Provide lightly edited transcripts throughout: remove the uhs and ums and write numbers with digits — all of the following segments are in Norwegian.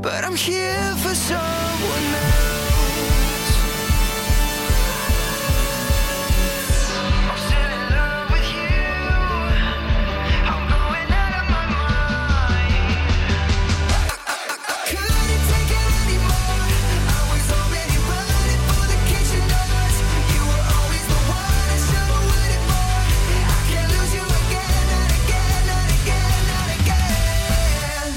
but I'm here for someone else. I'm still in love with you. I'm going out of my mind. I couldn't take it anymore. I was already running for the kitchen doors. You were always the one I should have waited for. I can't lose you again, not again, not again, not again.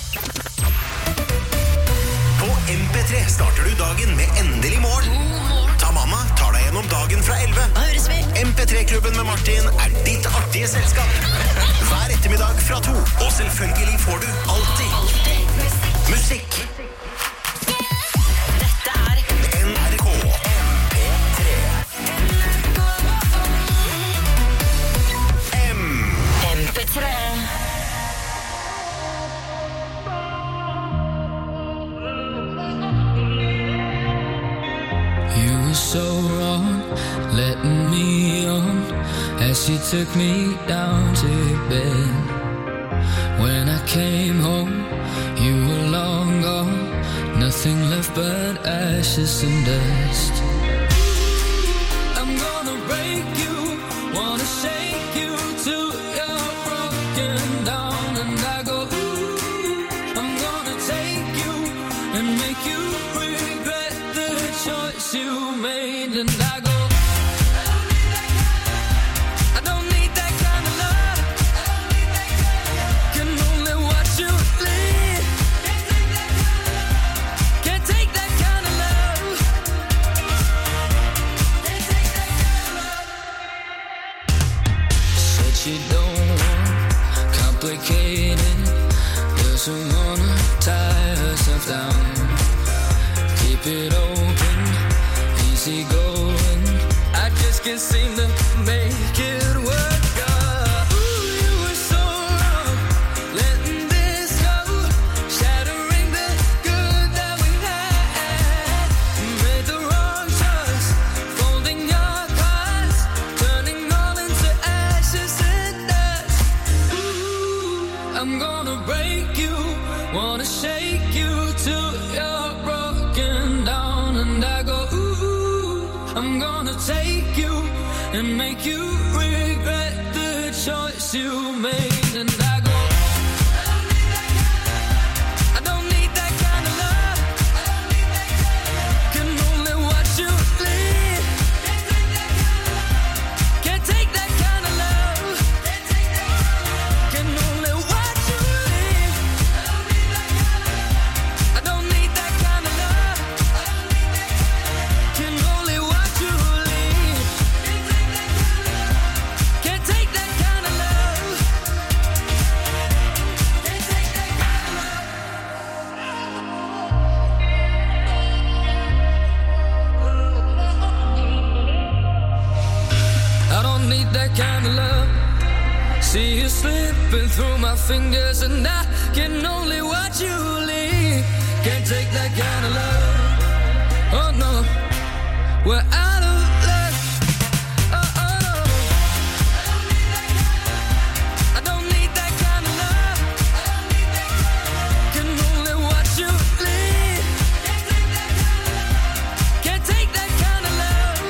På MP3 starter du dagen med endelig morgen. Tamama tar deg gjennom dagen fra 11. MP3-klubben med Martin ditt artige selskap. Hver ettermiddag fra 2. Og selvfølgelig får du alltid musikk. Dette NRK MP3. MP3. You were so wrong, letting me on as you took me down to your bed. When I came home, you were long gone, nothing left but ashes and dust. I'm gonna break you, wanna shake you till you're broken down, and I go, ooh, I'm gonna take you and make you regret the choice you made, and I go, I don't need that kind of love. Can only watch you leave. Can't take that kind of love. Said you don't want complicated, doesn't wanna tie herself down. Keep it open, easy going. I just can't seem to make it work. Ooh, you were so wrong, letting this go, shattering the good that we had. Made the wrong choice, folding your cards, turning all into ashes and dust. Ooh, I'm gonna break you, wanna shake you till you're broken down, and I go, ooh, I'm gonna take you and make you regret the choice you made, and I go, I don't need that kind of love. Can only watch you leave. Can't take that kind of love. Can only watch you leave. I don't need that kind of love. Can only watch you leave. Can't take that kind of love. Can't take that kind of love. I don't need that kind of love. See you slipping through my fingers, and I can only watch you leave. Can't take that kind of love. Oh no, we're out of luck. Oh oh, I don't need that kind of love. Can only watch you leave. Can't take that kind of love.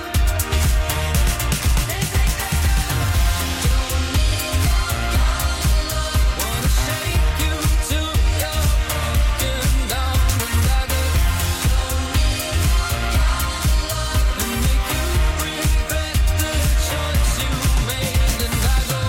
Wanna shake you till you're broken down, and I go, and make you regret the choice you made, and I go.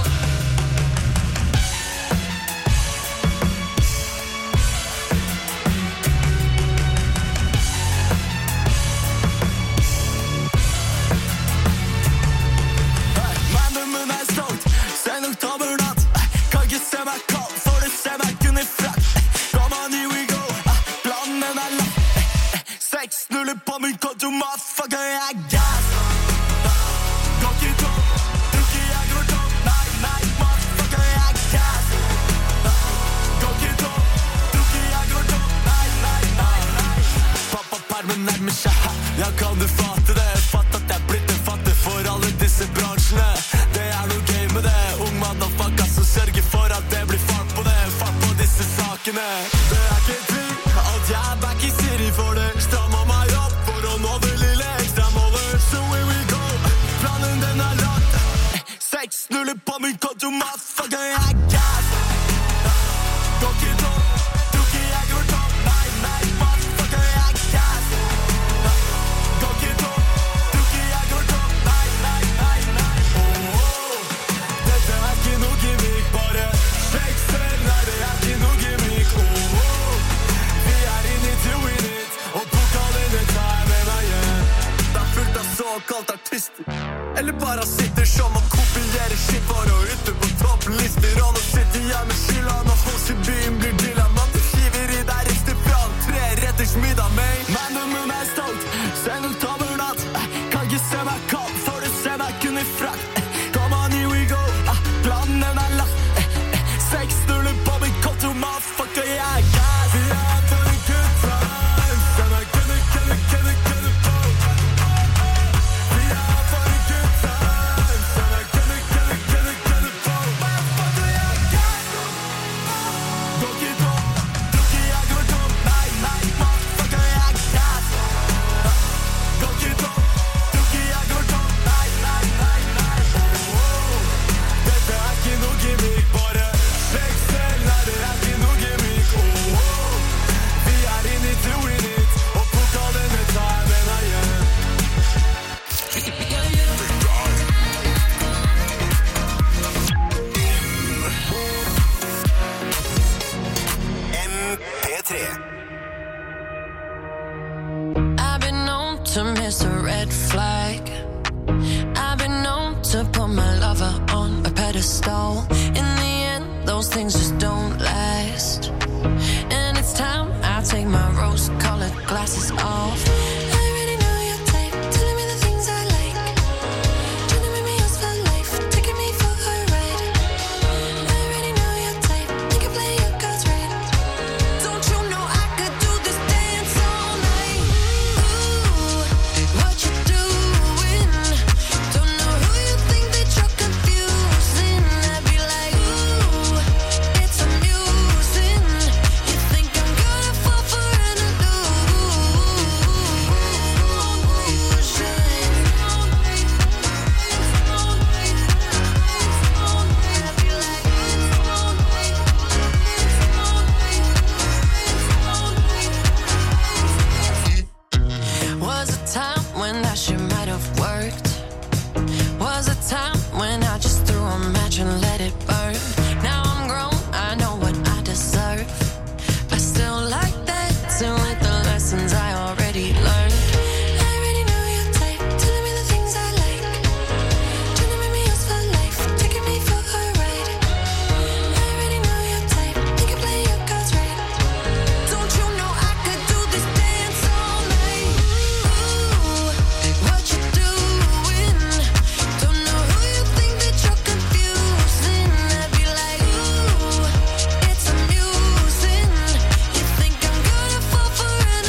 Mannen er stolt, sen oktobernatt. Kan ikke se meg kald, for du ser meg kun i frakk. Come on, here we go, planen er lagt. 6-0 på min konto, motherfucker, jeg er gas. Går ikke tom, tror ikke jeg går tom. Nei, nei, motherfucker, jeg er gas. Går ikke tom, tror ikke jeg går tom. Nei, nei, nei, nei. Pappapermen nærmer seg her, ja, kan du fatte det? Fatt at jeg er blitt en fattig for alle disse bransjene. Det er noe gøy med det, ung motherfucker som sørger for at det blir fart på det. Fart på disse sakene, det er ikke tvil. såkalt artister. Eller bare sitter som og kopierer shit for å ute på topplister. Og nå sitter jeg med skylda når hos i byen blir dilla. Man du hiver i deg riktig fra 3 retters middag med. Men du må meg stolt, sen du tar med natt. Kan ikke se meg kald, for du ser meg kun i frakk. Come on, here we go, planen er lagt. 6-0 på min konto, motherfucker, jeg er gas. Vi er for en good time, sen jeg kunne på. Vi er for en good time, sen jeg kunne på. Motherfucker, jeg er gas. Dukki tom, dukki jeg går tom. Nei, motherfucker, jeg er gas. Dukki tom, dukki jeg går tom. Nei. Dette er ikke noe gimmick, bare legg selv. Nei, det er ikke noe gimmick. Vi er inne i doing it, og plukka denne timen igjen. MP3. I've been known to miss a red flag. I've been known to put my lover on a pedestal. In the end, those things just don't last. And it's time I take my rose-colored glasses off. I already know your type, telling me the things I like. Trying to make me yours for life, taking me for a ride. I already know your type, you can play your cards right. Don't you know I could do this dance all night? Ooh, what you doing? Don't know who you think that you're confusing. I'd be like, ooh, it's amusing. You think I'm gonna fall for an illusion. Was a time when that shit might have worked. Was a time when I just threw a match and let it burn. Now I'm grown, I know what I deserve. I still like dancing with the lessons I already learned. I already know your type, telling me the things I like. Trying to make me yours for life, taking me for a ride. I already know your type, you can play your cards right. Don't you know I could do this dance all night? Ooh, what you doing? Don't know who you think that you're confusing. I'd be like, ooh, it's amusing. You think I'm gonna fall for an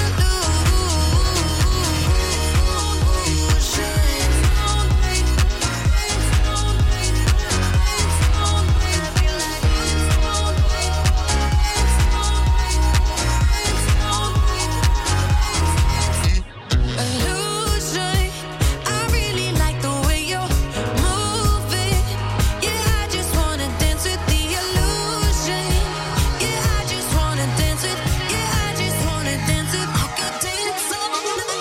illusion. I really like the way you're moving. Yeah, I just wanna dance with the illusion. Yeah, I just wanna dance with. Yeah, I just wanna dance with. I could dance all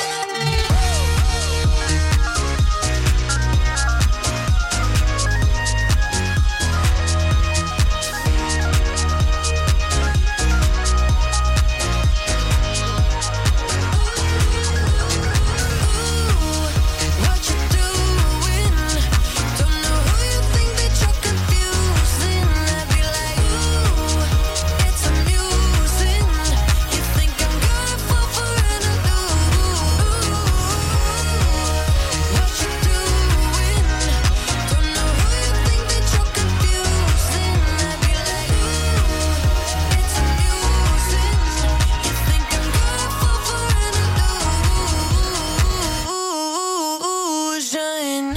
what you doing? Don't know who you think that you're confusing. I'd be like, ooh, it's amusing. You think I'm gonna fall for an illusion. What you doing? Don't know who you think that you're confusing. I'd be like, ooh, it's amusing. You think I'm gonna fall for an illusion.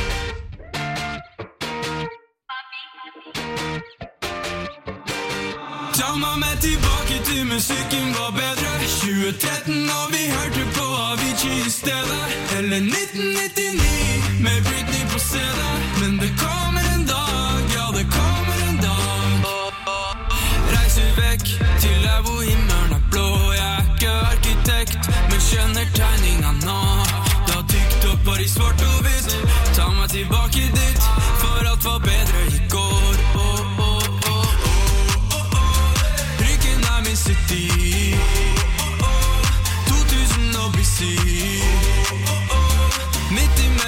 Ta meg med tilbake til musikken var bedre 2013 og vi hørte på Avicii i stedet Eller 1999 med Britney på CD Men det kommer en dag, ja det kommer en dag Reiser vekk til der hvor himmelen er blå Jeg er ikke arkitekt, men skjønner tegninga nå Da TikTok var i svart og hvitt Ta meg tilbake dit, for alt var bedre i går Ryggen er min city 2000 og BC Midt i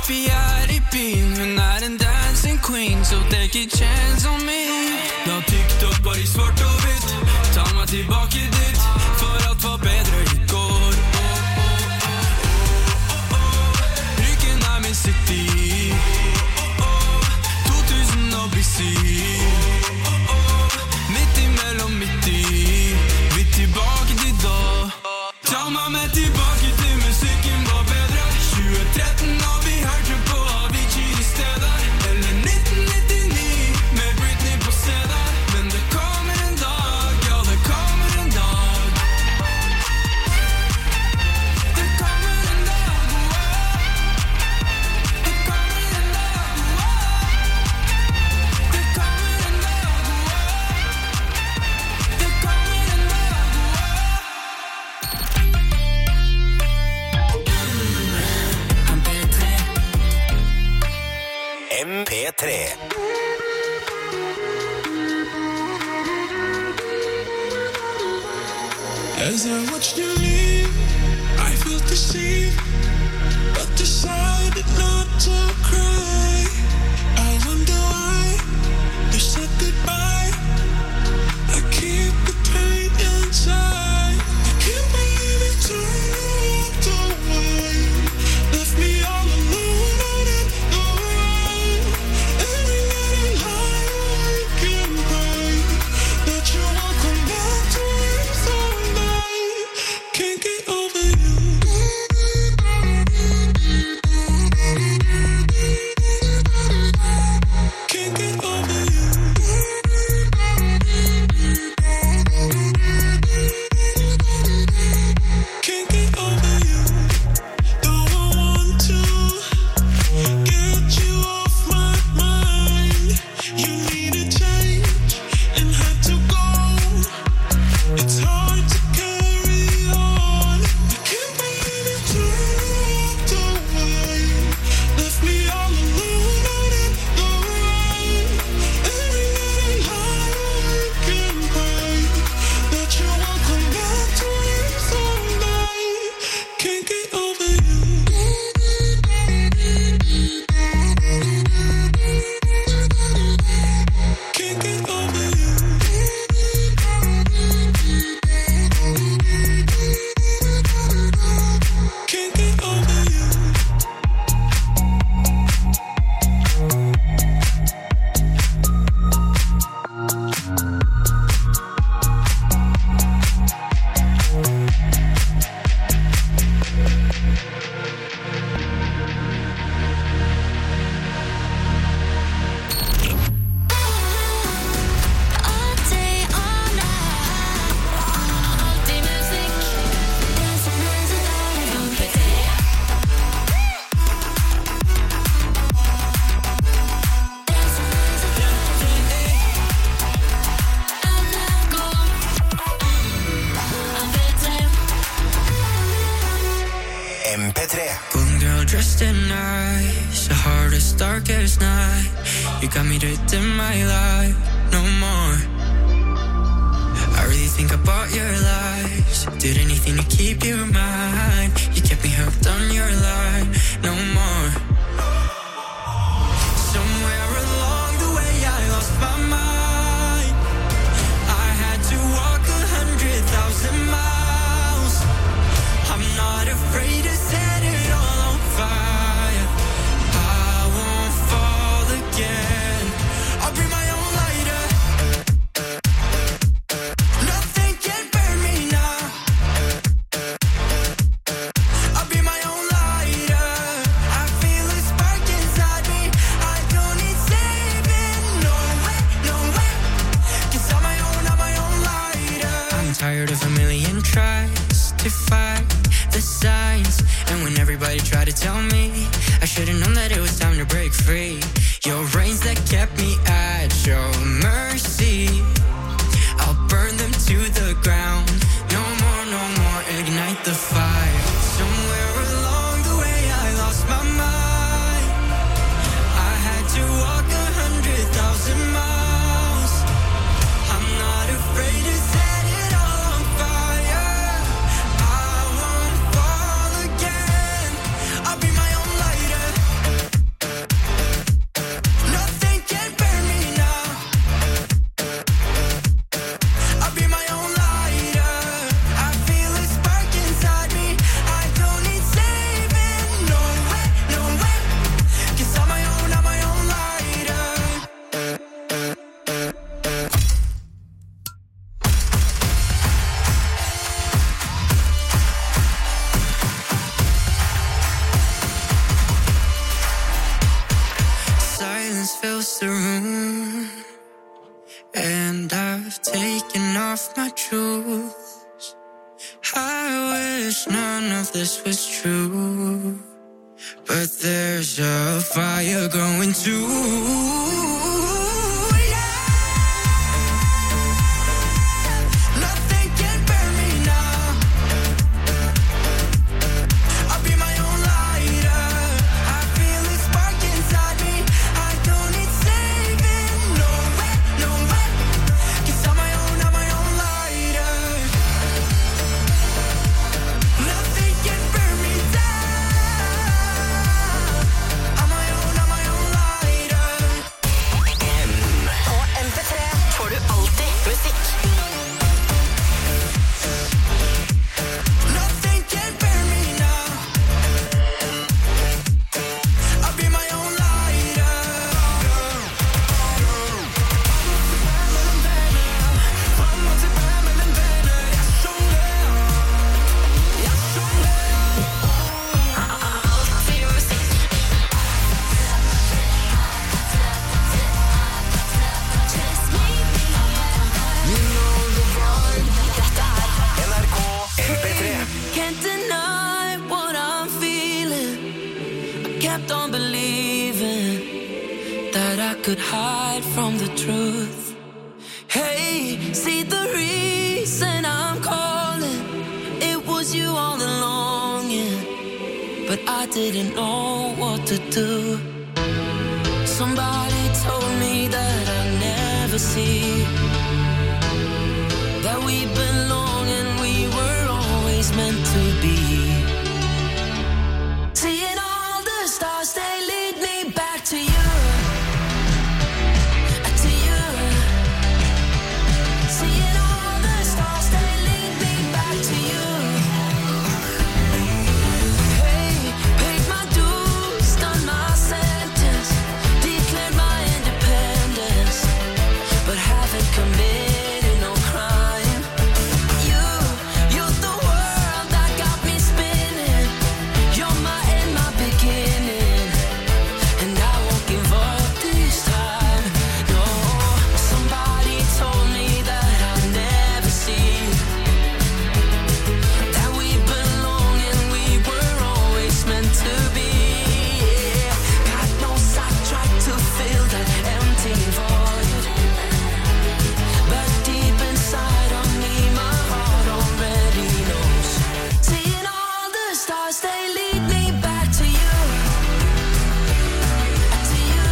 Vi i byen, hun en dancing queen, så take a chance on me. La TikTok bare i svart og hvitt, ta meg tilbake dit, for alt var bedre i går. Ryggen min city, 2000 og BC. Midt imellom midt i, vi tilbake til da. Ta meg med tilbake til musikken var bedre. 2013 og vi hørte på Avicii i stedet. Eller 1999 med Britney på CD. Men det kommer en dag, ja det kommer en dag. Det kommer en dag, det kommer en dag, det kommer en dag, det kommer en dag. MP3. As I watched you leave, I felt deceived, but decided not to cry. I wonder why you said goodbye. I keep the pain inside. I can't believe it turned away. Left me all alone, I didn't know why. Every night I lie awake and pray that you won't come back to me someday. Can't get over you. Can't get over you. Can't get over you. Though I want to get you off my mind. You need a change and had to go. It's hard to carry on. I can't believe you turned away. Left me all alone, I didn't know why. Every night I lie awake and pray that you won't come back to me someday. Can't get over you. Can't get over you. Can't get over you. All day, all night. Alltid musikk. Den som så dårlig MP3. Den som så dårlig NRK MP3. MP3. Golden girl dressed in nice, the hardest, darkest night. You got me to dim my light, no more. I really think I bought your lies. Did anything to keep you in mind. You kept me hooked on your line, no more. Somewhere along the way I lost my mind. I had to walk 100,000 miles. I'm not afraid to set it all on fire. I won't fall again. I'll bring my own lighter. Nothing can burn me now. I'll be my own lighter. I feel a spark inside me. I don't need saving. No way, no way. 'Cause I'm my own lighter. I'm tired of a million tries to fight the signs. And when everybody tried to tell me, I should've known that it was time to break free. Your reins that kept me at your mercy, I'll burn them to the ground. No more, no more, ignite the fire. Somewhere along the way I lost my mind. I had to walk 100,000 miles. I'm not afraid to set it all on fire. I won't fall again. I'll be my own lighter. fills the room, and I've taken off my shoes. I wish none of this was true, but there's a fire going too. Could hide from the truth. Hey, see the reason I'm calling. It was you all along, yeah. But I didn't know what to do. Somebody told me that I'd never see that we belong and we were always meant to be. Seeing all the stars, they lead me back to you. Committed no crime. You're the world that got me spinning. You're my end, my beginning, and I won't give up this time. No, somebody told me that I'll never see that we belong and we were always meant to be. God knows I tried to fill that empty void. But deep inside of me, my heart already knows. Seeing all the stars, they lead me back to you. To you.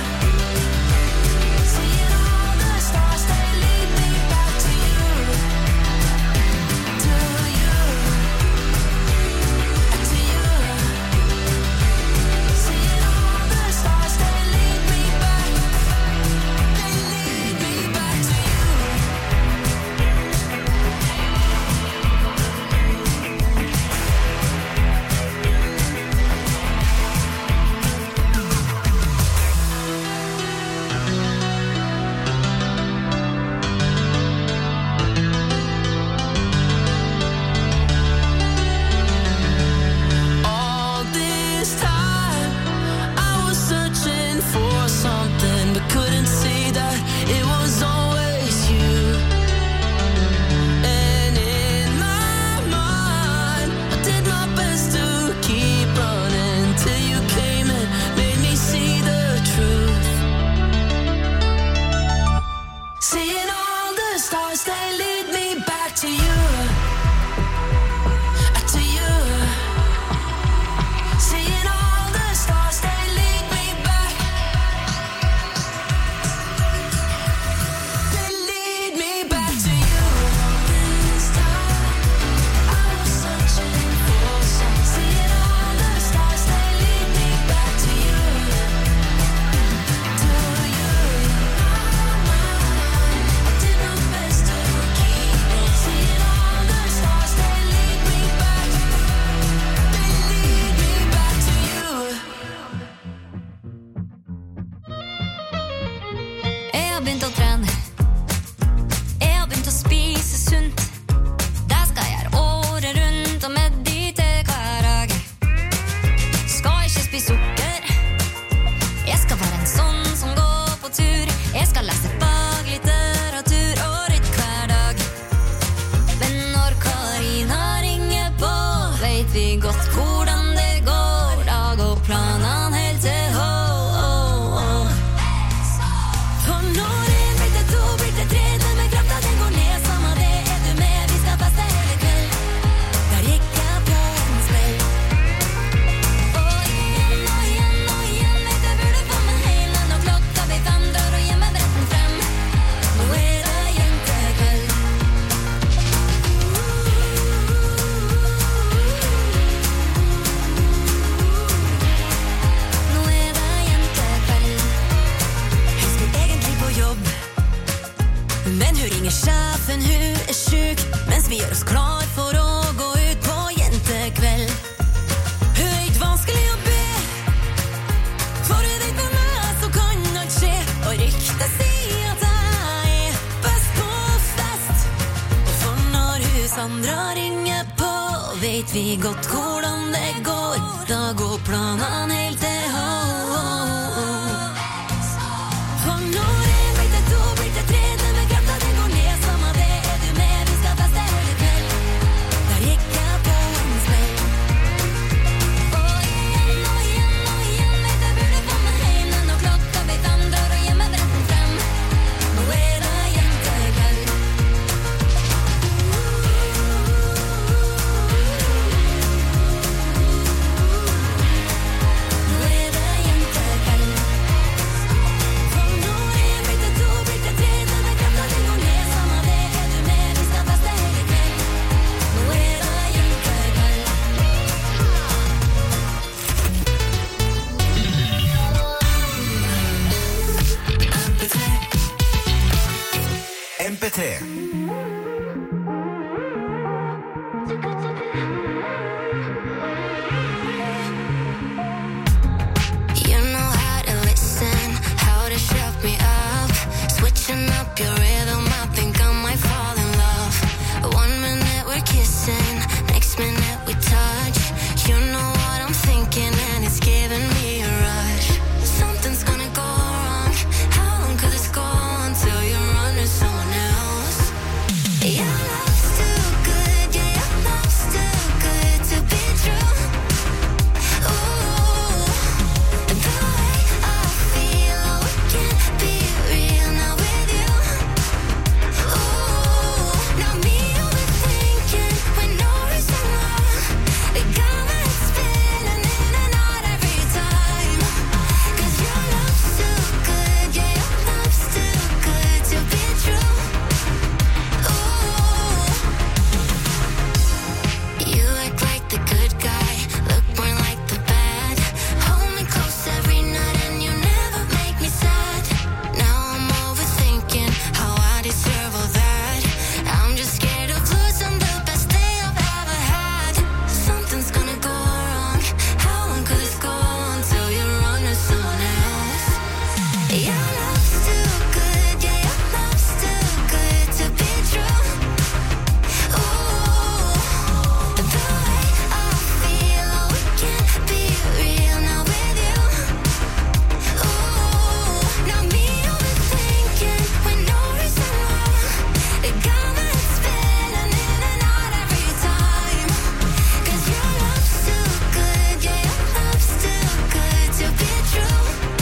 Seeing all the stars, they lead me back to you. To you. To you. Seeing all the stars, they lead me back. They lead me back to you. All this time, I was searching for something, but couldn't see that it was always you. And in my mind, I did my best to keep running till you came and made me see the truth. Seeing all the stars, they lead me back to you. To you. Seeing all the stars, they lead me back. They lead me back to you. This time, I was searching for something. Seeing all the stars, they lead me back to you. To you. I did my best to keep on. Seeing all the stars, they lead me back. They lead me back to you. Jeg har begynt å trene. Jeg har begynt å spise sunt. Det skal jeg gjøre året rundt og meditere hver dag. Skal ikke spise sukker. Jeg skal være en sånn som går andre ringer på, vet vi godt hvordan det går. Da går planene helt til For når en blir til to, blir til tre, den med krafta den går ned. Samme det, du med, vi skal feste hele kveld. Der gikk jeg på en smell. Og igjen, vet jeg burde få meg hjem. Når klokka blir 5, drar og gjemmer bretten frem. Nå det jentekveld. MP3. You know how to listen, how to shut me up. Switching up your rhythm, I think I might fall in love. 1 minute we're kissing, next minute we touch. You know what I'm thinking and it's giving me a rush. Something's gonna go wrong, how long could this go until you're under someone else? Your love's too good, yeah, your love's too good to be true. Ooh, the way I feel, oh, it can't be real now with you. Ooh, now me overthinking when no reason wrong. It got my head spinning in and out every time. 'Cause your love's too good, yeah, your love's too good to be true. You act like the good guy, look more like the bad. Hold me close every night and you never make me sad. Now I'm overthinking how I deserve all that. I'm just scared of losing the best day I've ever had. Something's gonna go wrong, how long could this go until you're under someone else? Your love's too good, yeah, your love's too good to be true. Ooh, the way I feel, oh, it can't be real now with you. Ooh, now me overthinking when no reason wrong. It got my head spinning in and out every time. 'Cause your love's too good, yeah, your love's too good to be true.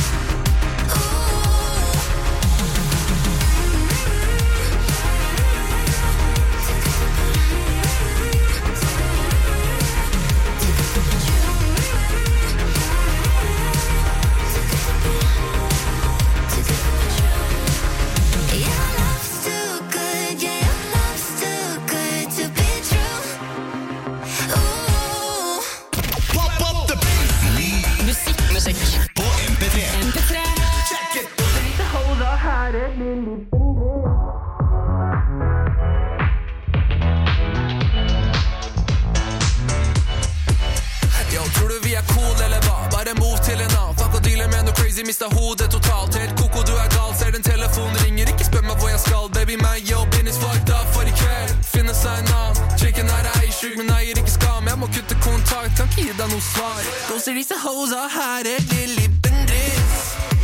Your love's too good, yeah, your love's too good to be true. Ooh. Pop up the bass. Musikk. På MP3. MP3. Check it. Yo, tror du vi er cool eller hva? Bare move til en annen. Fuck og dealer med noe crazy, mistet hodet totalt. Helt koko, du er gal, ser den telefonen ringer. Ikke spør meg hvor jeg skal, baby, meg jobben is fucked up for i kveld. Finne seg en annen. Chicken er ei syk, men eier ikke skam. Jeg må kutte kontakt, kan ikke gi deg noe svar. Doser disse hosa her er lille bendris.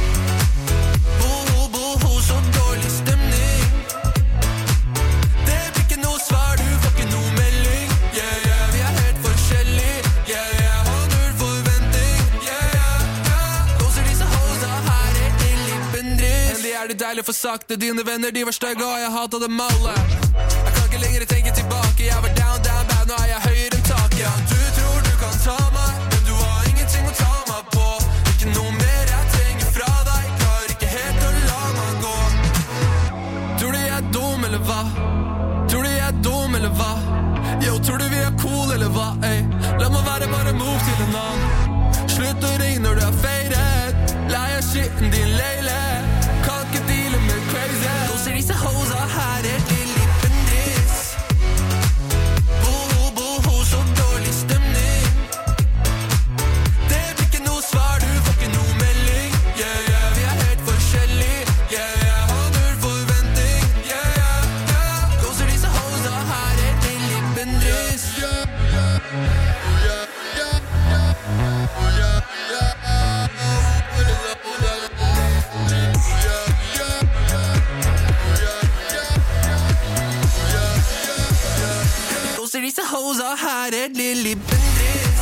Boho, så dårlig stemning. Det blir ikke noe svar, du får ikke noe melding. Yeah, vi er helt forskjellige. Yeah, har null forventning. Yeah. Doser disse hosa her er lille bendris. Endelig er det deilig for sakte. Dine venner, de var stygge, og jeg hatet dem alle. Jeg kan ikke lenger tenke tilbake. Jeg var down bad, nå er jeg høyere enn taket. Ja, du tror du kan ta meg, men du har ingenting å ta meg på. Ikke noe mer jeg trenger fra deg. Klarer ikke helt å la meg gå. Tror du jeg er dum eller hva? Tror du jeg er dum eller hva? Yo, tror du vi er cool eller hva? Ey, la meg være, bare move til en annen. Slutt å ringe når du er faded. Lei av skitten din leile. Kan ikke deale med crazy. Doser disse hosa her er lille bendris. Boho, så dårlig stemning. Det blir ikke noe svar, du får ikke noe melding. Yeah, vi er helt forskjellige. Yeah, har null forventning. Yeah, doser disse hosa her er lille bendris. her er Lilly Bendriss.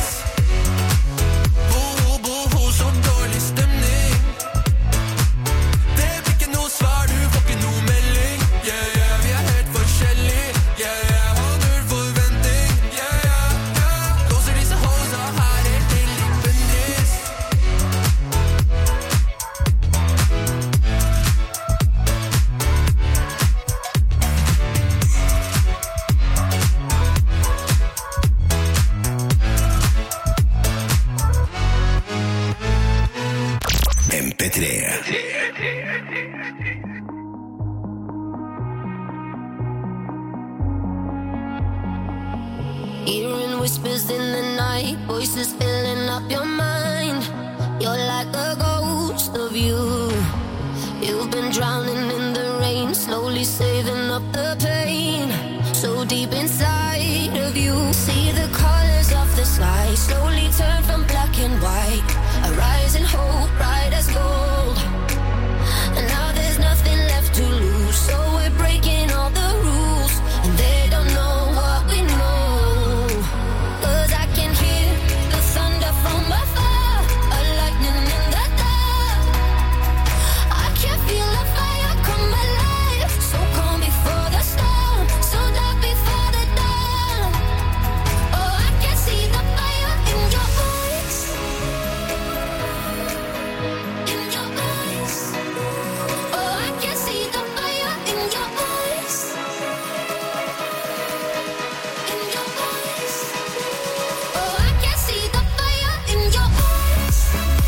Boho, så dårlig stemning. Det blir ikke noe svar, du får ikke noe melding. Yeah, yeah, vi er helt forskjellige. Yeah, yeah, har null forventning. Yeah, yeah, yeah. Låser disse hosa, her er Lilly Bendriss. MP3. Hearing whispers in the night, voices filling up your mind. You're like a ghost of you. You've been drowning in the rain, slowly saving up the pain. So deep inside of you, see the colors of the sky slowly turn from black and white. A rising hope, bright as gold. And now there's nothing left to lose, so we're breaking all the rules, and they don't know what we know. 'Cause I can hear the thunder from afar, a lightning in the dark. I can feel the fire come alive, so calm before the storm, so dark before the dawn. Oh, I can see the fire in your eyes, in your eyes. Oh, I can see the fire in your eyes, in your eyes. Oh, I can see the fire in your eyes.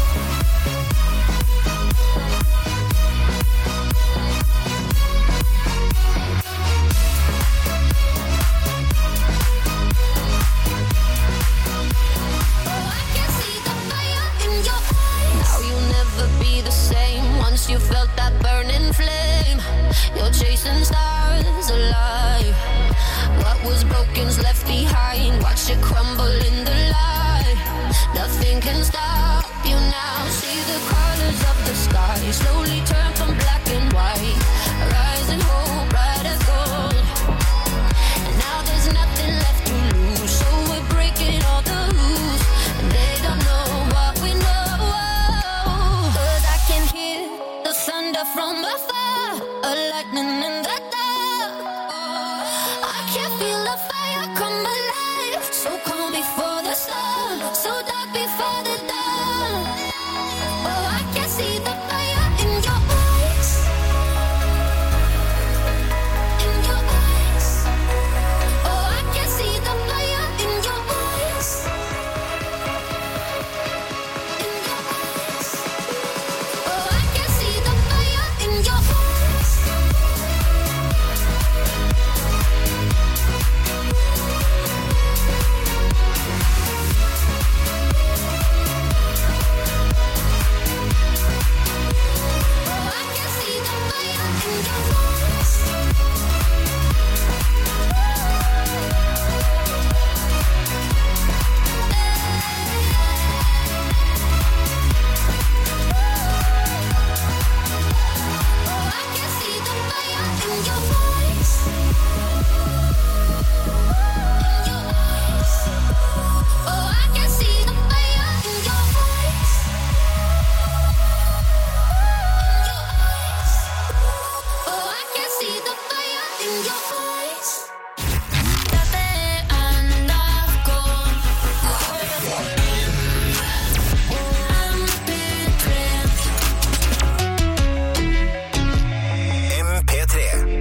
Oh, I can see the fire in your eyes. Now you'll never be the same once you felt that burning flame. You're chasing stars alive. What was broken's left behind. Watch it crumble in the light. Nothing can stop you now. See the colors of the sky slowly turn from black and white. Rising hope, bright as gold. And now there's nothing left to lose, so we're breaking all the rules, and they don't know what we know. 'Cause I can hear the thunder from afar, a lightning in the dark. I can feel the fire come alive, so calm before the storm, so dark before the dawn. Oh, I can see the fire in your eyes, in your eyes. Oh, I can see the fire in your eyes, in your eyes. Oh, I can see the fire in your eyes. Oh, I can see the fire in your eyes. Oh, I can see the fire in your eyes, in your eyes. Oh, I can see the fire in your eyes, in your eyes. Oh, I can see the fire in your eyes. Date andako. MP3.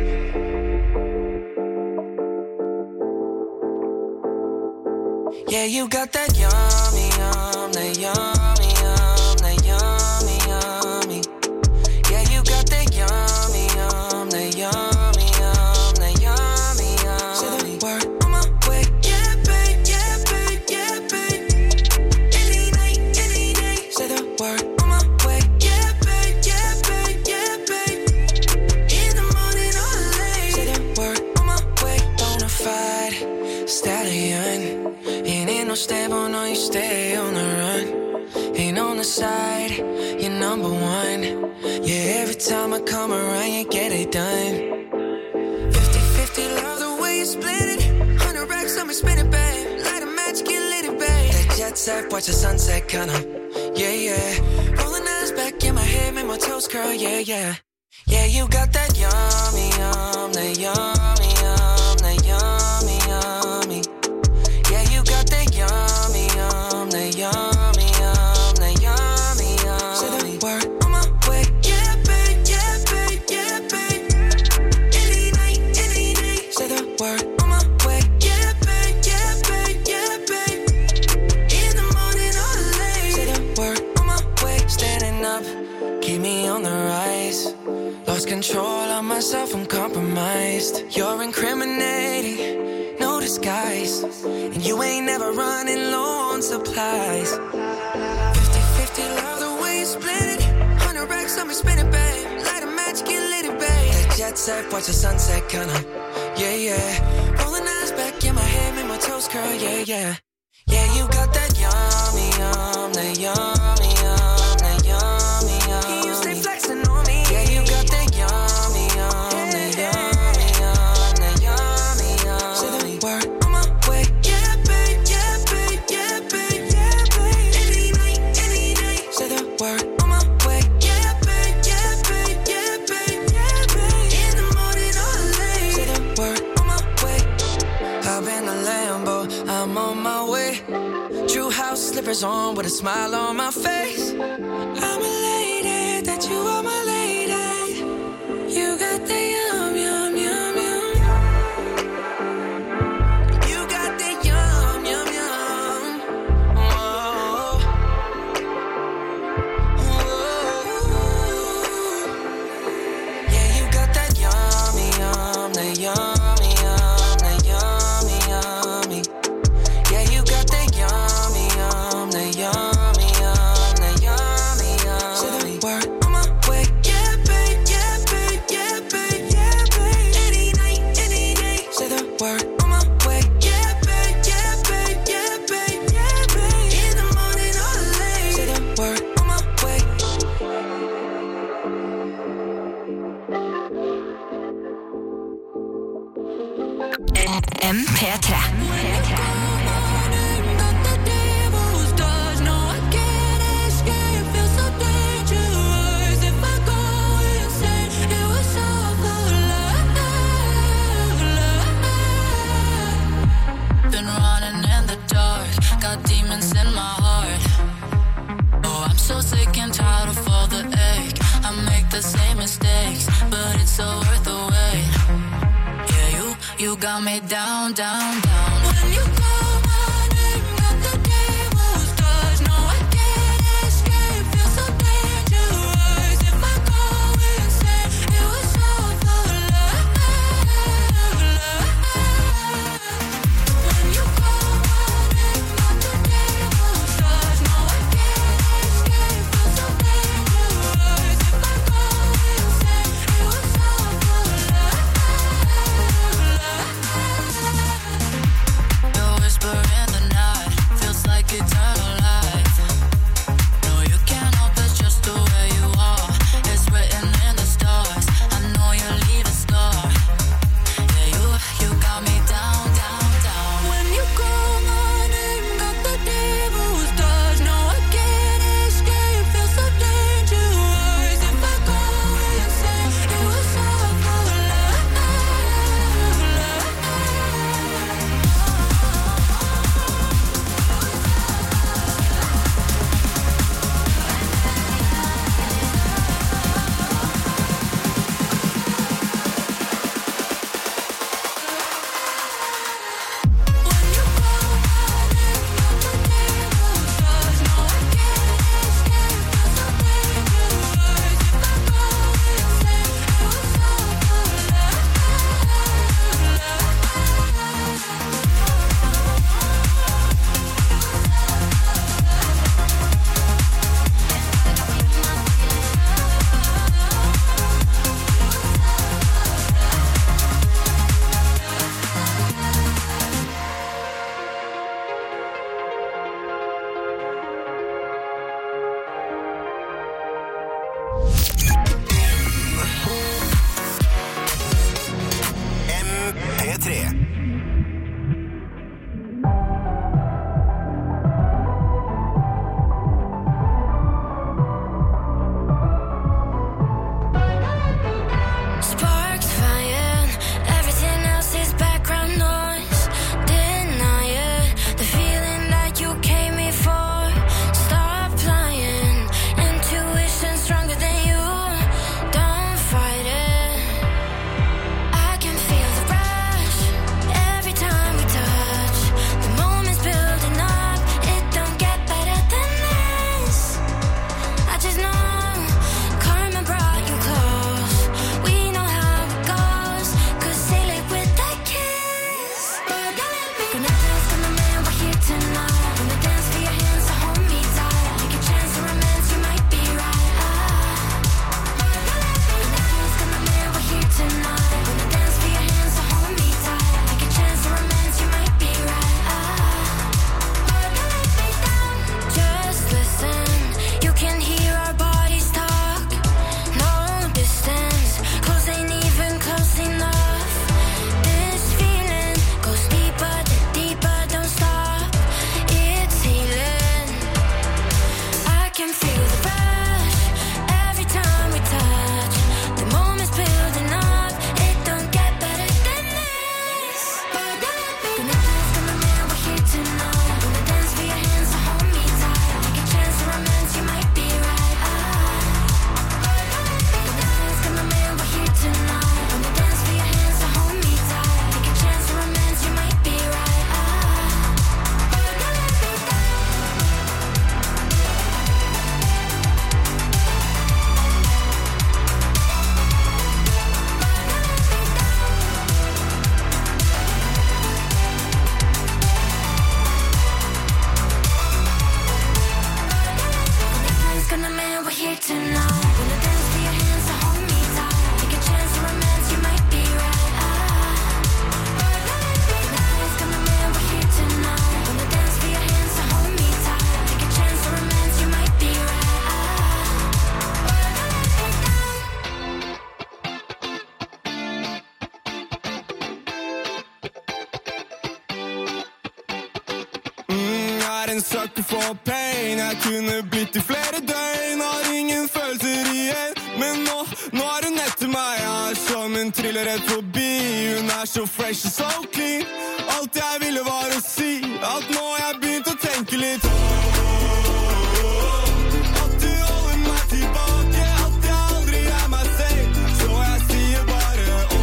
Yeah, you got that yummy, that yummy, that yummy, yummy. Yeah, you got that yummy, that yummy, that yummy, yummy. Say the word on my way. Yeah, babe, yeah, babe, yeah, babe. Any night, any day. Say the word on my way. Yeah, babe, yeah, babe, yeah, babe. In the morning or late. Say the word on my way. Bonafide stallion. Ain't no stable, no, you stay on the run. Ain't on the side, you're number one. Yeah, every time I come around, you get it done. 50-50, love the way you split it. 100 racks on me, spin it, babe. Light 'em match, get litty, babe. That jet set, watch the sunset, kinda. Yeah, yeah. Rolling eyes back in my head, make my toes curl, yeah, yeah. Yeah, you got that yummy, that yummy, that yummy, yummy. Yeah, you got that yummy, that yummy, that yummy, yummy. Say the word on my way, yeah, babe, yeah, babe, yeah, babe. Any night, any day. Say the word on my way, yeah, babe, yeah, babe, yeah, babe. In the morning or late. Say the word on my way, standing up, keep me on the rise. Lost control of myself, I'm compromised. You're incriminating, no disguise. And you ain't never running low on supplies. 50-50, love the way you split it. 100 racks on me, spin it, babe. Light a match, get litty, babe. That jet set, watch the sunset, kinda. Yeah, yeah. Rolling eyes back in my head, make my toes curl, yeah, yeah. Yeah, you got that yummy, that yummy, that yummy, yummy. You stay flexing on me. Yeah, you got that yummy, that yummy, that yummy, yummy. Say the word on my way, yeah, babe, yeah, babe, yeah, babe, yeah, babe. Any night, any day. Say the word on my way, yeah, babe, yeah, babe, yeah, babe, yeah, babe. In the morning or late. Say the word on my way. Hop in the Lambo, I'm on my way. True house slippers on with a smile on my face. I'm elated that you are my lady. You got the yum, yum, yum, yum. You got the yum, yum, yum. Whoa. Whoa. Yeah, you got that yummy, that yummy, that yummy, yummy. Yeah, you got that yummy, that yummy, that yummy, yummy. Say the word on my way, yeah, babe, yeah, babe, yeah, babe, yeah, babe. Any night, any day. Say the word on my way, yeah, babe, yeah, babe, yeah, babe, yeah, babe. In the morning or late. Say the word on my way. MP3. Been running in the dark, got demons in my heart. Oh, I'm so sick and tired of all the ache. I make the same mistakes, but it's so worth the wait. Yeah, you got me down, down, down. When you call my name, got the devil's touch. No, I can't escape, feel so dangerous. If I go insane, it was all for love, love. When you call my name, got the devil's touch. No, I can't escape, feel so dangerous. If I go insane, it was all for love, love. Your whisper in the night feels like eternal life. No, you can't help it, just the way you are. It's written in the stars. I know you leave a scar. Yeah, you got me down, down, down. When you call my name, got the devil's touch. No, I can't escape, feel so dangerous. If I go insane, it was all for love, love. When you call my name, got the devil's touch. No, I can't escape, feel so dangerous. If I go insane, it was all for love, MP3. sucker for pain. Jeg kunne blitt i flere døgn, har ingen følelser igjen. Men nå er hun etter meg, ja, som en triller rett forbi. Hun er så fresh og så clean. Alt jeg ville var å si at nå har jeg begynt å tenke litt. At du holder meg tilbake, at jeg aldri er meg selv. Så jeg sier bare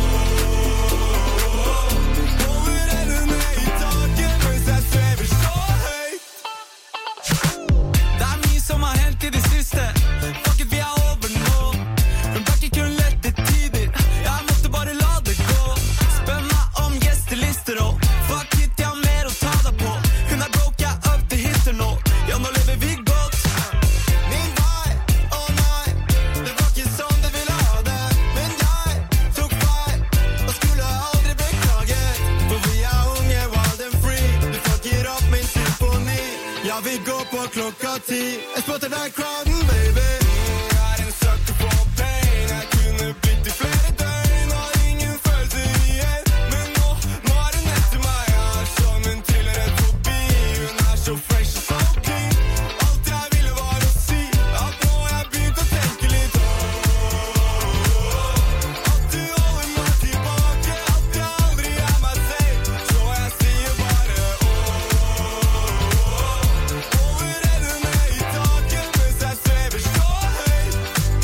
holder hendene i taket mens jeg svever så høyt. Det er mye som har hendt i det siste. Fuck it, vi er over nå. Hun ble ikke kun lette tider. Jeg måtte bare la det gå. Spør meg om gjestelister og fuck it, jeg har mer å ta deg på. Hun er broke, jeg er up til hitter nå. Ja, nå lever vi godt. Min vei, å nei, det var ikke sånn det ville ha det. Men jeg tok feil og skulle aldri beklaget. For vi er unge, wild and free. Du fucker opp min symfoni. Ja, vi går på klokka 10. Jeg spotter deg crowden, baby. Jeg er en sucker for pain. Jeg kunne blitt i flere døgn, har ingen følelser igjen. Men nå er hun etter meg, ja, som en triller rett forbi. Hun er så fresh og så clean. Alt jeg ville var å si at nå har jeg begynt å tenke litt. At du holder meg tilbake, at jeg aldri er meg selv. Så jeg sier bare holder hendene i taket mens jeg svever så høyt.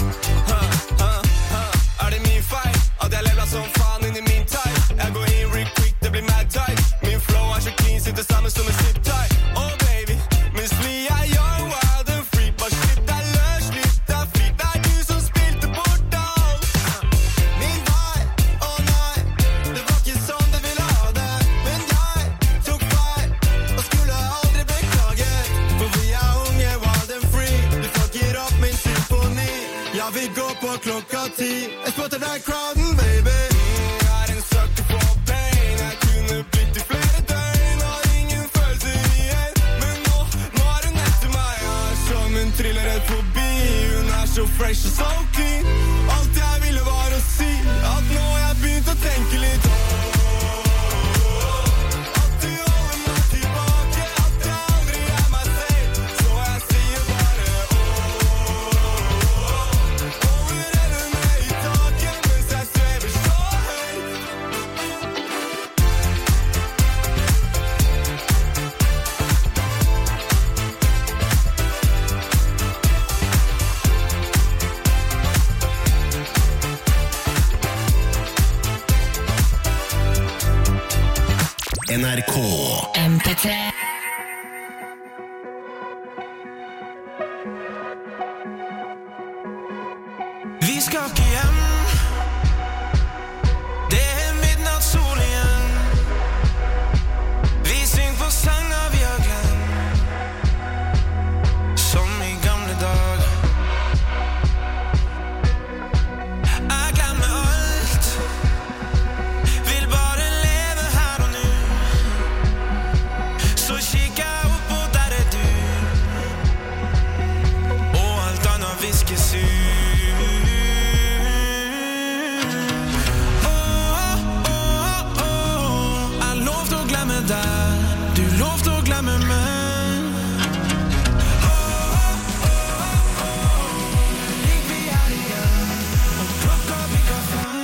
Er det min feil at jeg lever som faen inni min tide? Jeg går inn real quick, det blir mad tight. Min flow er så clean, sitter sammen som en zip-tie. Oh baby, mens vi er young, wild and free. Bare slipp deg løs, slipp deg fri. Det er du som spilte bort alt. Min vei, å nei, det var ikke sånn det ville ha det. Men jeg tok feil og skulle aldri beklaget. For vi er unge, wild and free. Du fucker opp min symfoni. Ja, vi går på klokka 10. Jeg spotter deg crowden, baby. Jeg er en sucker for pain. Jeg kunne blitt i flere døgn, har ingen følelser igjen. Men nå er hun etter meg, ja, som en triller rett forbi. Hun er så fresh og så clean. Alt jeg ville var å si at nå har jeg begynt å tenke litt. At du holder meg tilbake, at jeg aldri er meg selv. Så jeg sier bare holder hendene i taket mens jeg svever så høyt. NRK. MP3. Vi skal ikke hjem. Det er midnattssol igjen. Vi synger på sanger vi har glemt, som i gamle dager. Jeg glemmer alt, vil bare leve her og nå. Så kikker jeg opp, og der er du. Og alt annet viskes ut. Jeg lovte å glemme deg, du lovte å glemme meg. Gikk vi her igjen, og klokka bikket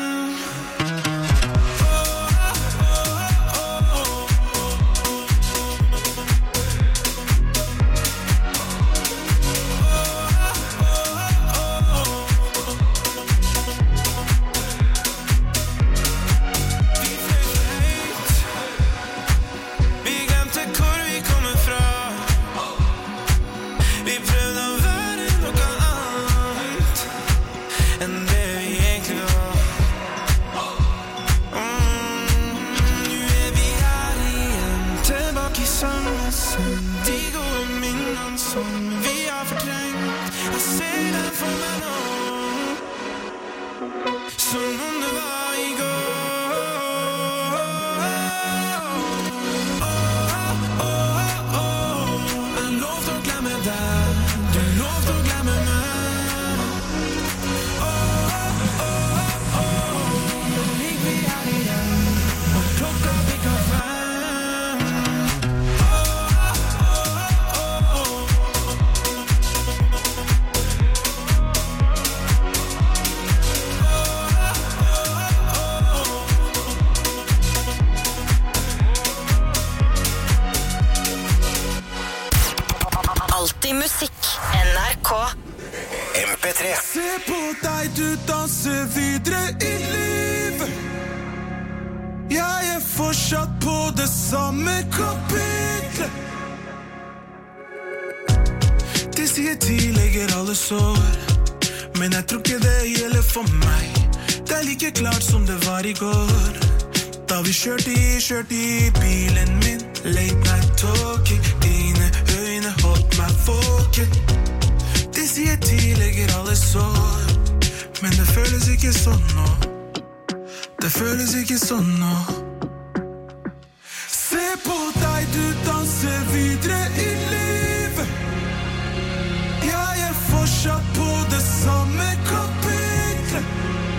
5. Vi glemte hvor vi kommer fra. Vi prøvde å være noe annet enn det vi egentlig var. Nå er vi her igjen, tilbake i samme seng. De gode minnene som vi har fortrengt, jeg ser dem for meg nå, som om det var i går. Jeg lovte å glemme deg, du lovte å glemme meg. Gikk vi her igjen, og klokka bikket 5. Se på deg, du danser videre i livet. Jeg er fortsatt på det samme kapitlet. De sier tidligere alle sår, men jeg tror ikke det gjelder for meg. Det er like klart som det var i går, da vi kjørte i bilen min. Late night talking, dine øyne holdt meg våken. De sier tidligere alle sår, men det føles ikke sånn nå. Det føles ikke sånn nå. Se på deg, du danser videre i livet. Jeg er fortsatt på det samme kapitlet.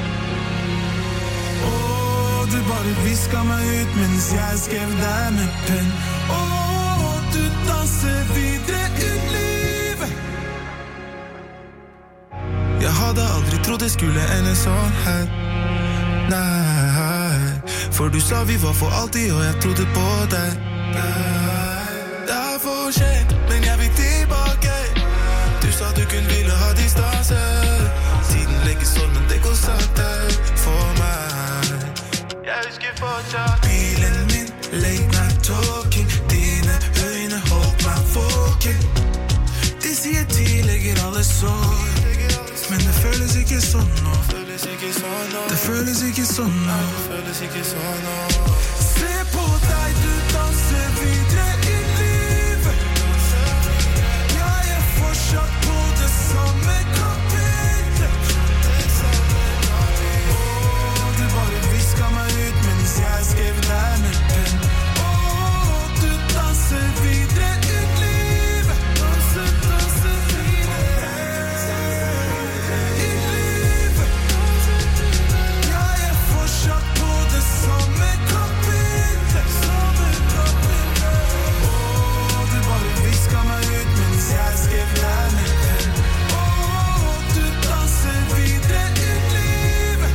Du bare visket meg ut mens jeg skrev deg med penn. Du danser videre i livet. Jeg hadde aldri trodd det skulle ende sånn her. Nei, for du sa vi var for alltid, og jeg trodde på deg. Det er for sent, men jeg vil tilbake. Du sa du kun ville ha distanse. Tiden legger sånn, men det går sakte for meg. Jeg husker fortsatt bilen min, late night talking. Dine øyne holdt meg våken. De sier tidligere alle sår, men det føles ikke sånn nå. Det føles ikke sånn nå. Se på deg, du danser videre i livet. Jeg er fortsatt på det samme kapitlet. Du bare visket meg ut mens jeg skrev deg med penn. Du danser videre i livet. Danser videre i livet. Jeg er fortsatt på det samme kapitlet. Du bare visket meg ut mens jeg skrev deg med penn. Du danser videre i livet.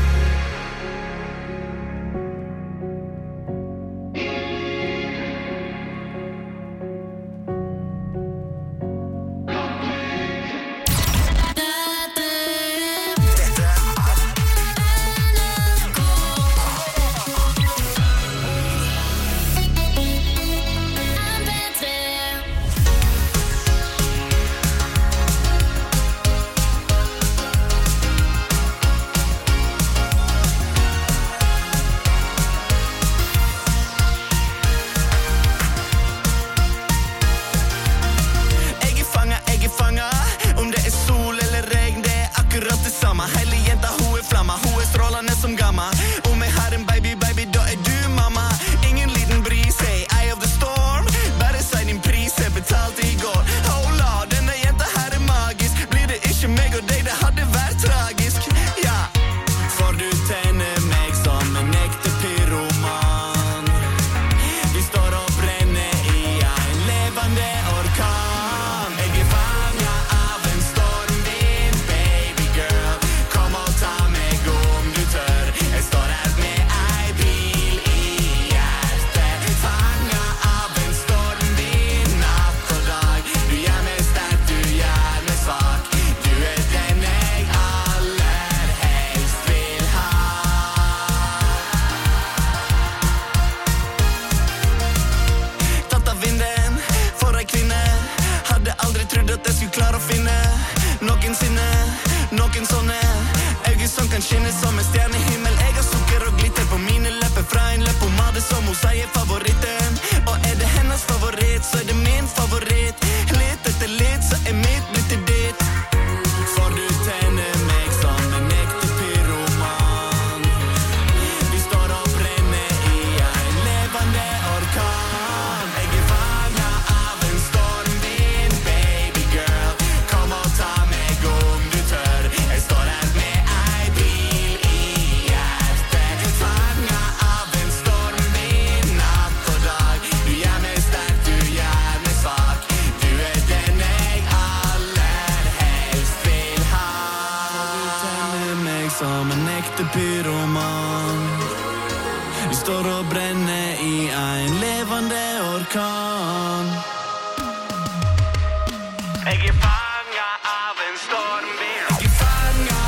Jeg er fanget av en stormvind. Jeg er fanget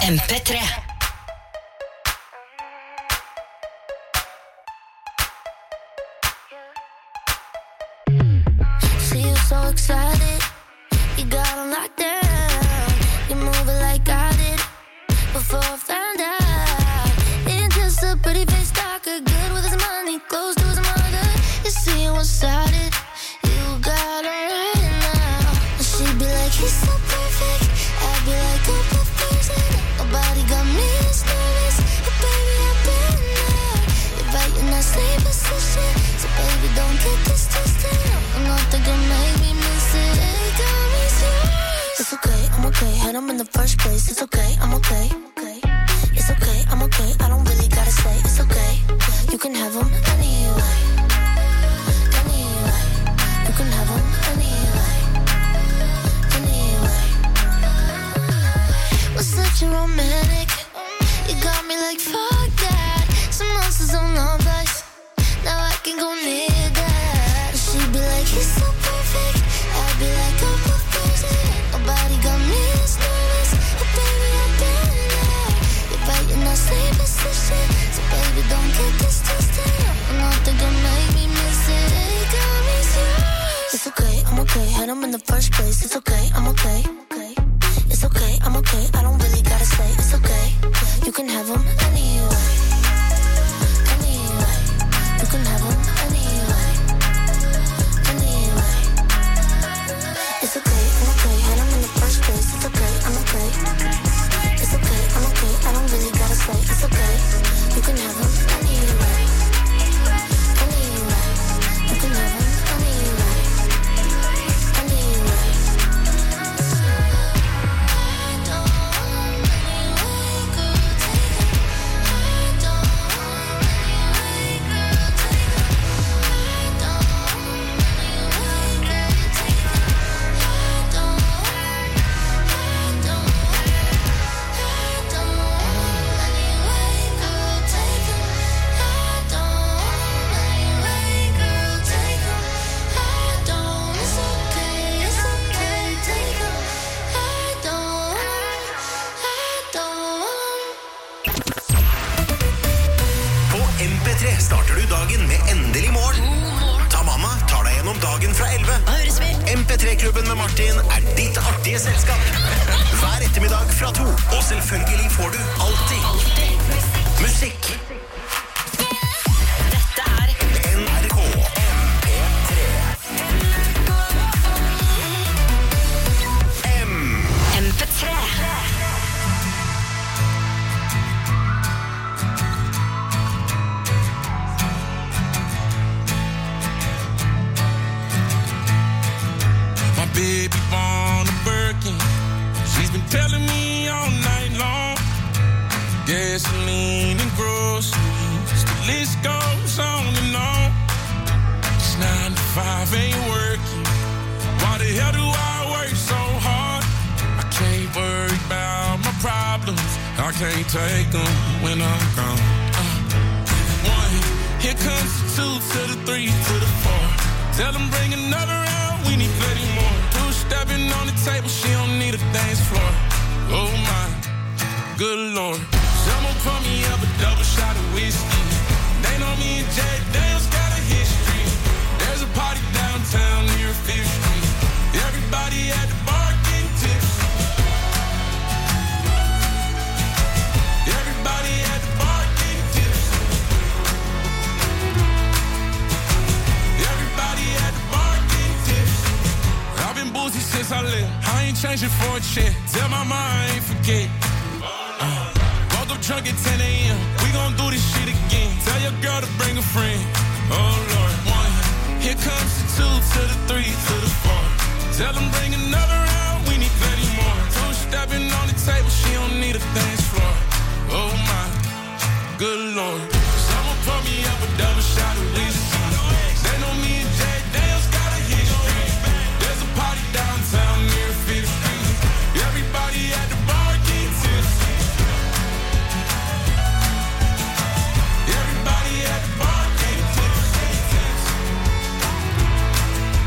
MP3. See you so excited, you got on locked down. You move it like I did before I found out. Ain't just a pretty face talker, good with his money, close to his mother. You see you one-sided, you got her right now. And she'd be like, he's so perfect. I'd be like, oh, perfect. Nobody got me as nervous. Oh, baby, I've been there. You're right in that same position, so baby, don't get this twisted. I'm not thinking maybe miss it. Hey, got me serious. It's okay, I'm okay. Had him in the first place. It's okay, I'm okay. It's okay, I'm okay. I don't really gotta say it's okay. You can have him anyway. Anyway, you can have him anyway. Anyway, was such a romantic. You got me like fuck that. Some monsters on love life. Now I can go near that. She'd be like, he's so perfect. I'd be like, oh, perfect. Nobody got me as nervous. Oh, baby, I've been there. You're right in that same position, so baby, don't get this twisted. I'm not thinking maybe miss it. Hey, got me serious. It's okay, I'm okay. Had him in the first place. It's okay, I'm okay. It's okay, I'm okay. I don't really gotta say it's okay. You can have him anyway. Anyway, you can have him anyway. Anyway, it's okay, I'm okay. Had him in the first place. It's okay, I'm okay. It's okay, I'm okay. I don't really gotta say it's okay. You can have him anyway. Anyway, you can have him anyway. Anyway, I don't want anyway, girl, take it. I don't want anyway, girl, take it. I don't want anyway, girl, take it. I don't want anyway, girl, take it. I don't anyway, girl, take it. I don't, it's okay, take it. I don't. På MP3 starter du dagen med endelig morgen. Tamama tar deg gjennom dagen fra 11. MP3-klubben med Martin er ditt artige selskap. Hver ettermiddag fra 2. Og selvfølgelig får du alltid musikk. Dette er NRK MP3 MP3. My baby born a Birkin. She's been telling me all night long. Gasoline and groceries, the list goes on and on. It's 9 to 5, ain't working. Why the hell do I work so hard? I can't worry about my problems. I can't take them when I'm gone. 1, here comes the 2 to the 3 to the 4. Tell them bring another round, we need plenty more. 2 stepping on the table, she don't need a dance floor. Oh my, good lord. Someone pour me up a double shot of whiskey. They know me and Jay Dale's got a history. There's a party downtown near 5th Street. Everybody at the bar getting tipsy. Everybody at the bar getting tipsy. Everybody at the bar getting tipsy. I've been boozy since I left. I ain't changing for a check. Tell my mom I ain't forget. Woke up drunk at 10 a.m. We gon' do this shit again. Tell your girl to bring a friend. Oh Lord. 1, here comes the 2 to the 3 to the 4. Tell them bring another round, we need plenty more. 2 stepping on the table, she don't need a dance floor. Oh my, good lord. Someone pour me up a double shot of whiskey. They know me and Jay Dale's got a history. There's a party downtown near 5th Street. Everybody at the bar getting tipsy. Everybody at the bar getting tipsy.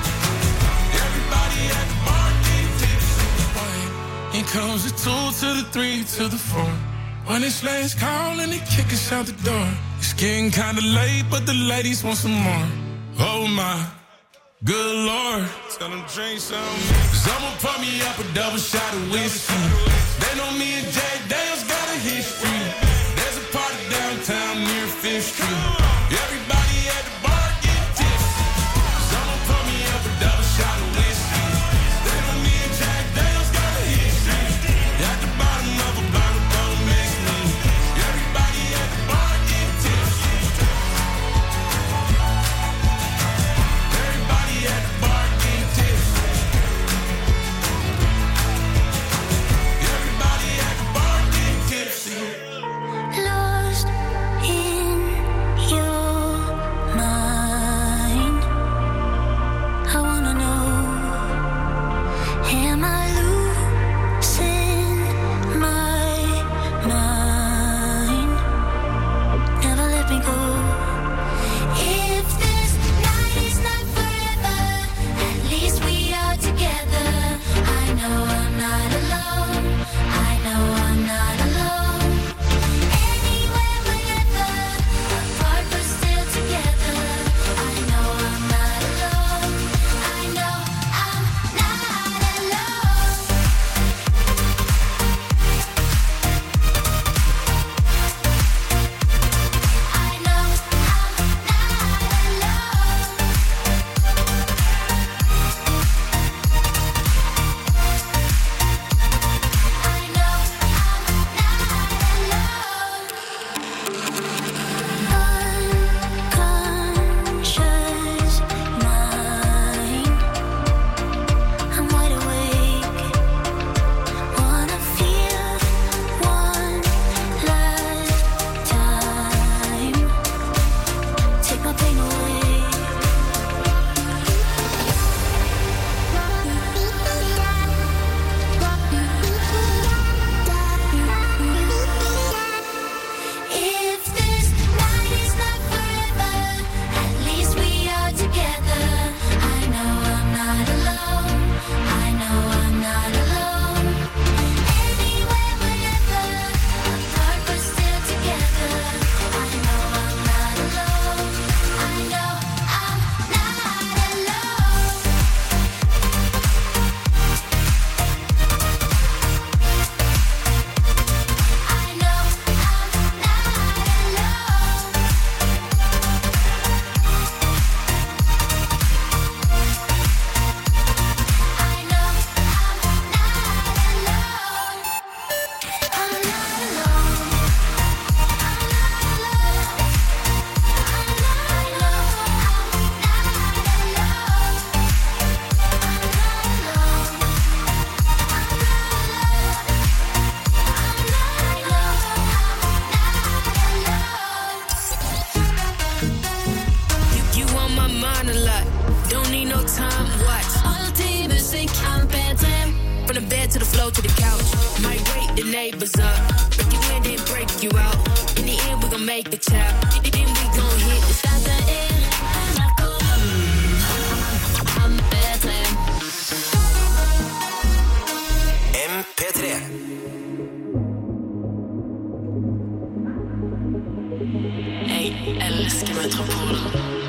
Everybody at the bar getting tipsy. Here comes the 2 to the 3 to the 4. When it's last call and they kick us out the door. It's getting kinda late, but the ladies want some more. Oh my, good Lord. Tell them drink some. Cause I'ma pop me up a double shot of whiskey. They know me and Jack Daniels got a history. There's a party downtown near 5th Street. Everybody at the bar get tipsy. Cause I'ma pop me up a double shot of whiskey. They know me and Jack Daniels got a history. At the bottom of a bottle, don't mix me. Everybody at the bar get tipsy. Everybody at the bar get tipsy. Everybody at the bar get tipsy. Lost in your mind. I wanna know, am I losing my mind? Never let me go. If this night is not forever, at least we are together. I know I'm not alone. I know I'm not alone. Anywhere, whenever, apart but still together. I know I'm not alone. I know I'm not alone. I know I'm unconscious mind. I'm wide awake. Wanna feel one last time. Take my pain away. If this night is not forever, at least we are together. I know I'm not alone. I know I'm not alone. Anywhere, whenever, apart but still together. I know I'm not alone. I know I'm not alone. I know I'm not alone. I know I'm not alone. I'm not alone. You on my mind a lot. Don't need no time, watch. Alltid musikk, I'm bedre. From the bed to the floor to the couch. Might wake the neighbors up. Break you in, then break you out. In the end, we gon' make the chap. Then we gon' hit the start the end. I'm bedre. MP3. Jeg elsker Metropolen.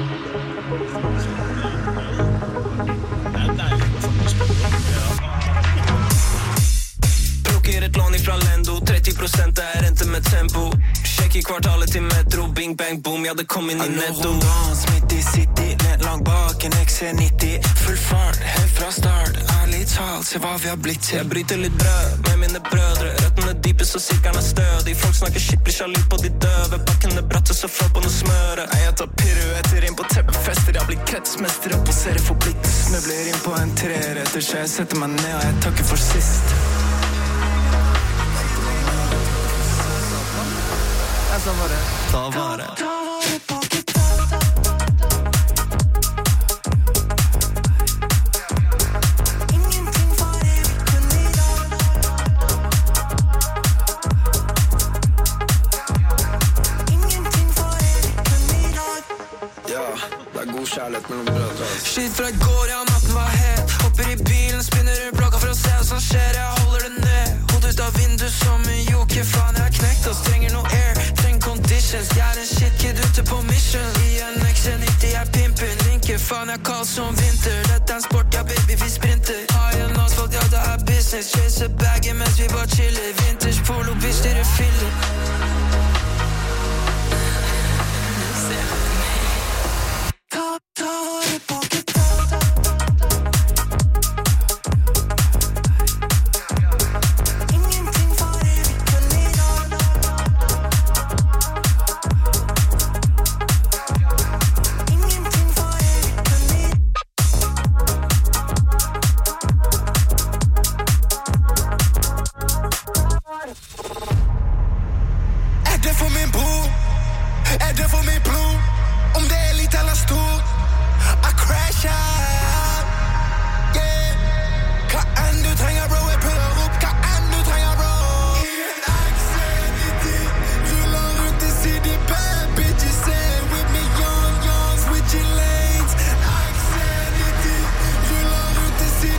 Plukker et lån ifra Lendo, 30% er rente med tempo. Sjekk i kvartalet til Metro, bing bang boom, ja det kom inn i netto. Midt i city, lent langt bak en XC90. Full fart, helt fra start, ærlig talt, se hva vi har blitt til. Jeg bryter litt brød med mine brødre, røttene dype så sirkeren er stødig. Folk snakker shit, blir sjalu på de døve, bakkene bratte så få på noe smøre. Jeg tar piruetter inn på teppefester, jeg blir kretsmester og poserer for blitt. Snøbler inn på en treretter, så jeg setter meg ned og jeg takker for sist. Ta vare. kjærlighet mellom brødre. Shit fra i går, ja, natten var het. Hopper i bilen, spinner rundt blokka for å se hva som skjer. Jeg holder det ned, hodet ut av vinduet som ambitions. Jeg en shit kid ute på mission. I en XC90 jeg pimpen. Linker faen jeg kald som vinter. Dette en sport, ja baby vi sprinter. Har en asfalt, ja det business. Chase bagger mens vi bare chiller. Vintage